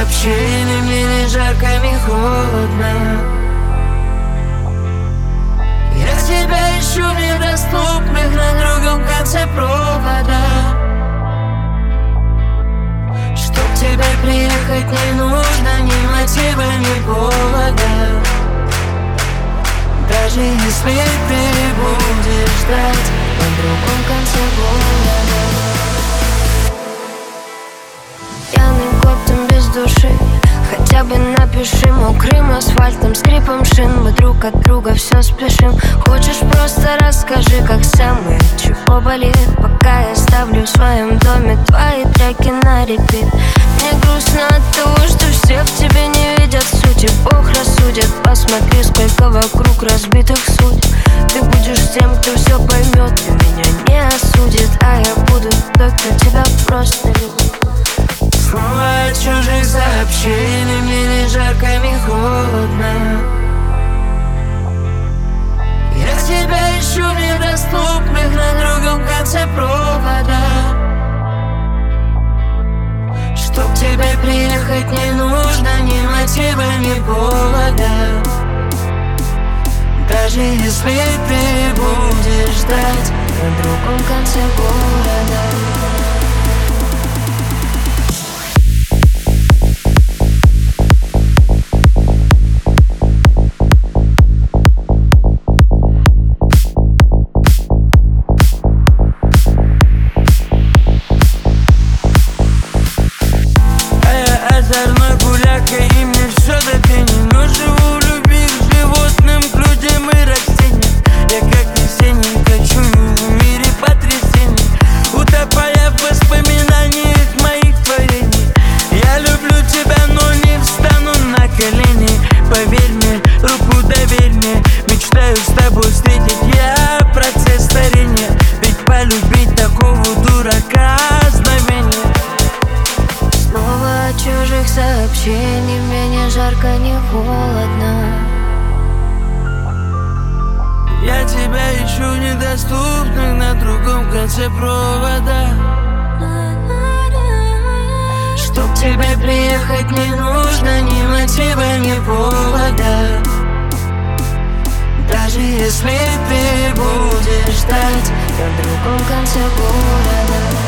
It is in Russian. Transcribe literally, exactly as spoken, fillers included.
сообщений, мне не жарко, не холодно. Я тебя ищу в недоступных на другом конце провода. Чтоб тебе приехать не нужно ни мотива, ни повода. Даже если ты будешь ждать на другом конце города. Пьяный коптом без души, хотя бы напиши. Мокрым асфальтом, скрипом шин, мы друг от друга все спешим. Хочешь, просто расскажи, как сам и чего болит, пока я ставлю в своем доме твои треки на репит. Мне грустно от того, что все в тебе не видят сути. Бог рассудит, посмотри, сколько вокруг разбитых судеб. Ты будешь тем, кто все поймет и меня не осудит, а я буду той, кто тебя просто любит. Снова от чужих сообщений, мне не жарко, не холодно. Я тебя ищу в недоступных на другом конце провода. Чтоб тебе приехать не нужно ни мотива, ни повода. Даже если ты будешь ждать на другом конце города. Озорной гуляка, и мне все до пени. Но живу в любви к животным, к людям и растениям. Я как весенний кочую в мире потрясений, утопая в воспоминаниях моих творений. Я люблю тебя, но не встану на колени. Поверь мне, руку доверь мне, мечтаю с тобой встретить я процесс старения. Ведь полюбить такого дурака знамение. Снова от чужих сообщений, мне не жарко, не холодно. Я тебя ищу в недоступных на другом конце провода. Чтоб тебе приехать не нужно ни мотива, ни повода. Даже если ты будешь ждать на другом конце города.